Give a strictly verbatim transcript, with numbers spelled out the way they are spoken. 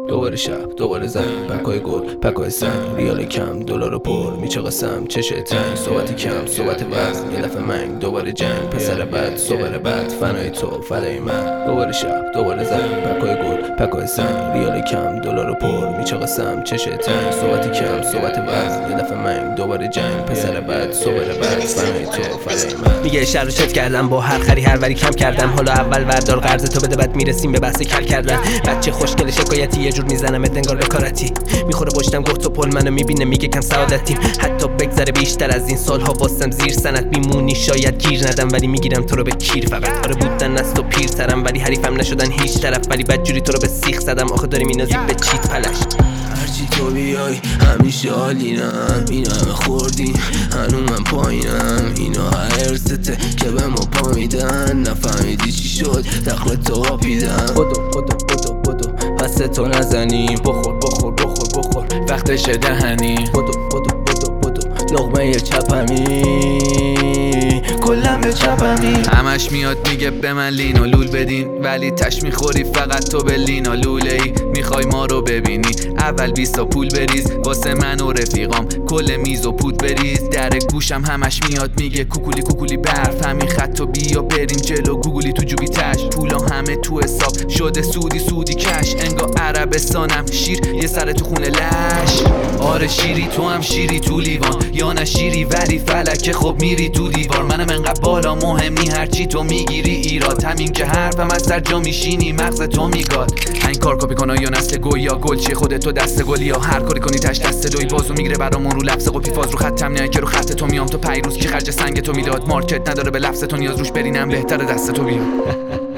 دوباره شب دوباره زنگ، پکای گل پکای سنگ، ریال کم دلار پر میچه قسم چشه تنگ، صحبت کم صحبت وزن یه دفعه منگ، دوباره جنگ پسر بد صبر بد فنای تو فدای من. دوباره شب دوباره زنگ، پکای گل پکای سنگ، ریال کم دلار پر میچه قسم چشه تنگ، صحبت کم صحبت وزن یه دفعه منگ، دوباره جنگ پسر بد صبر بد فنای تو فدای من. میگه شر و چت کردم با هر خری هر وری کم کردم، حالا اول وردار قرض تو بده بعد میرسیم به بحث کل کردن. بچه خوشگل شکایتی یه جور میزنم انگار بکارتی، میخوره پشتم گفت و پل منو میبینه میگه کم سعادتیم، حتی بگذره بیشتر از این سالها واسم زیر سنت میمونی شاید گیر ندم ولی میگیرم تو رو به کیر. فقط آره بودن از تو پیرترم ولی حریفم نشدن هیچ طرف، ولی بدجوری تو رو به سیخ زدم آخه داری مینازی به چیت پلش. هرچی تو بیای همیشه عالینم، این همه خوردیم هنو من پایینم، اینا هرسته که به ما پا میدن، نفهمیدی چی شد دخل تو قاپیدم. بدو بدو بدو بدو پس تو نزنی، بخور بخور بخور بخور وقتش دهنی، بدو بدو بدو بدو لقمه چپمی کلم به چپمی. همش میاد میگه به من لین و لول بدین، ولی تش میخوری فقط تو به لین و لوله ای. میخوای ما رو ببینی اول بیستا پول بریز واسه من و رفیقام، کل میز و پود بریز. در گوشم همش میاد میگه کوکولی کوکولی برف، همین خط و بیا بریم جلو گوگلی تو جوبی تش، پولا همه تو حساب شده سودی سودی کش، انگار عربستانم شیر یه سر تو خونه لش. آره شیری تو هم شیری تو لیوان، یا نه شیری ولی فلکه خب میری تو دیوار. منم انقدر بالا مهمی هرچی تو میگیری ایراد، همین که حرفم از سر جا میشینی مغز تو میگاد. این کار کپی کنه یا نسل گوی یا گلچه خودت تو دست گلی، یا هر کاری کنی تش دست دوی بازو میگیره برامون رو لفظ قپی فاز رو خطم نه که رو خط تو میام. تو پیروز کی خرج سنگ تو میداد، مارکت نداره به لفظ تو نیاز روش برینم بهتره دست تو بیاد.